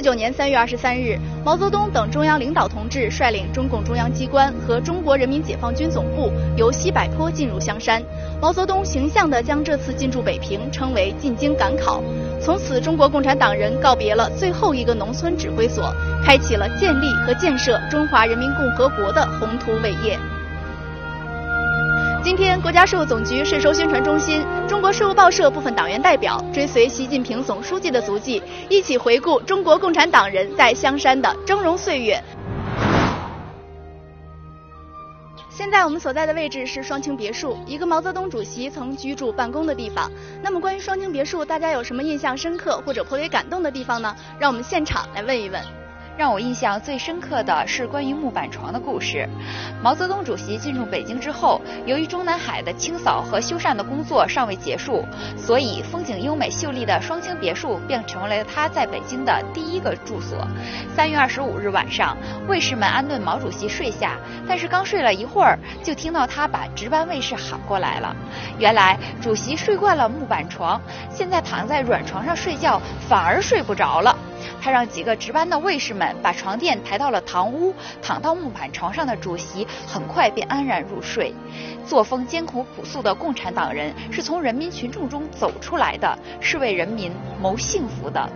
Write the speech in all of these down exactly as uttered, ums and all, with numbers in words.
九年三月二十三日，毛泽东等中央领导同志率领中共中央机关和中国人民解放军总部由西柏坡进入香山。毛泽东形象地将这次进驻北平称为进京赶考。从此，中国共产党人告别了最后一个农村指挥所，开启了建立和建设中华人民共和国的宏图伟业。今天，国家税务总局税收宣传中心、中国税务报社部分党员代表追随习近平总书记的足迹，一起回顾中国共产党人在香山的峥嵘岁月。现在我们所在的位置是双清别墅，一个毛泽东主席曾居住办公的地方。那么，关于双清别墅，大家有什么印象深刻或者颇为感动的地方呢？让我们现场来问一问。 让我印象最深刻的是关于木板床的故事。毛泽东主席进入北京之后，由于中南海的清扫和修缮的工作尚未结束，所以风景优美秀丽的双清别墅便成为了他在北京的第一个住所。三月二十五日晚上，卫士们安顿毛主席睡下，但是刚睡了一会儿，就听到他把值班卫士喊过来了。原来主席睡惯了木板床，现在躺在软床上睡觉反而睡不着了。他让几个值班的卫士们把床垫抬到了堂屋，躺到木板床上的主席很快便安然入睡。作风艰苦朴素的共产党人是从人民群众中走出来的，是为人民谋幸福的。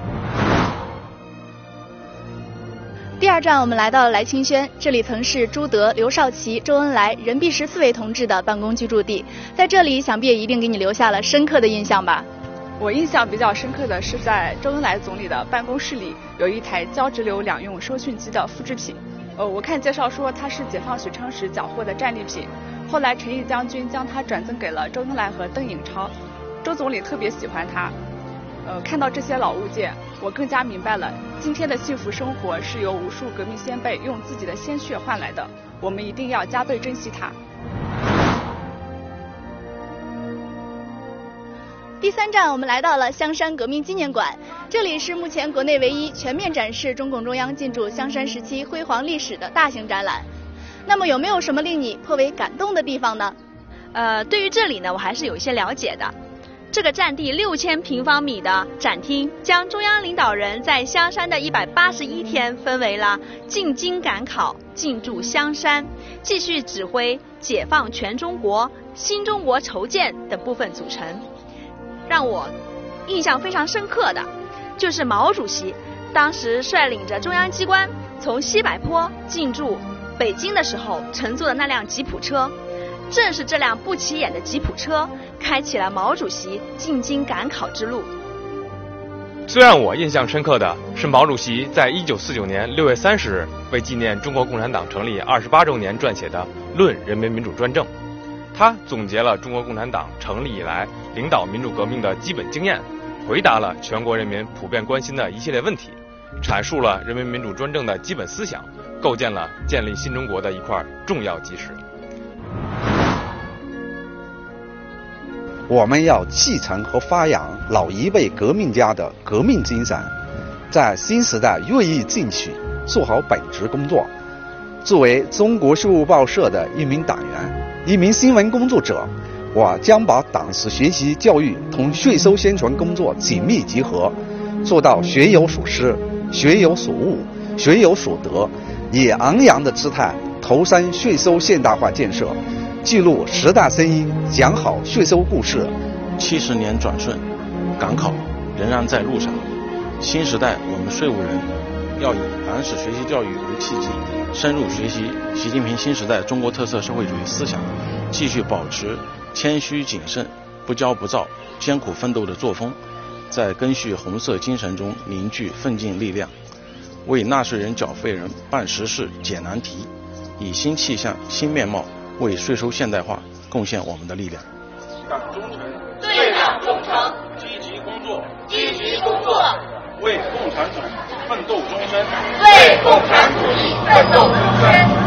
第二站，我们来到了来清轩，这里曾是朱德、刘少奇、周恩来、任弼时四位同志的办公居住地，在这里想必也一定给你留下了深刻的印象吧。 我印象比较深刻的是，在周恩来总理的办公室里有一台交直流两用收讯机的复制品。呃，我看介绍说它是解放许昌时缴获的战利品，后来陈毅将军将它转赠给了周恩来和邓颖超，周总理特别喜欢它。呃，看到这些老物件，我更加明白了今天的幸福生活是由无数革命先辈用自己的鲜血换来的，我们一定要加倍珍惜它。 第三站，我们来到了香山革命纪念馆，这里是目前国内唯一全面展示中共中央进驻香山时期辉煌历史的大型展览。那么有没有什么令你颇为感动的地方呢？ 呃，对于这里呢，我还是有一些了解的。这个占地六千平方米的展厅，将中央领导人在香山的一百八十一天分为了进京赶考、进驻香山、继续指挥解放全中国、新中国筹建等部分组成。让我印象非常深刻的就是毛主席当时率领着中央机关从西柏坡进驻北京的时候乘坐的那辆吉普车，正是这辆不起眼的吉普车开启了毛主席进京赶考之路。 最让我印象深刻的是毛主席在一九四九年六月三十日为纪念中国共产党成立二十八周年撰写的《论人民民主专政》，他总结了中国共产党成立以来领导民主革命的基本经验，回答了全国人民普遍关心的一系列问题，阐述了人民民主专政的基本思想，构建了建立新中国的一块重要基石。 我们要继承和发扬老一辈革命家的革命精神，在新时代锐意进取，做好本职工作。作为中国税务报社的一名党员、一名新闻工作者，我将把党史学习教育同税收宣传工作紧密结合，做到学有所思、学有所悟、学有所得，以昂扬的姿态投身税收现代化建设，记录时代声音，讲好税收故事。 七十年转瞬，赶考仍然在路上。新时代，我们税务人要以党史学习教育为契机，深入学习习近平新时代中国特色社会主义思想，继续保持谦虚谨慎、不骄不躁、艰苦奋斗的作风，在赓续红色精神中凝聚奋进力量，为纳税人、缴费人办实事、解难题，以新气象、新面貌为税收现代化贡献我们的力量。 党忠诚， 对党忠诚， 积极工作， 积极工作， 为共产主义奋斗终身， 为共产主义奋斗终身。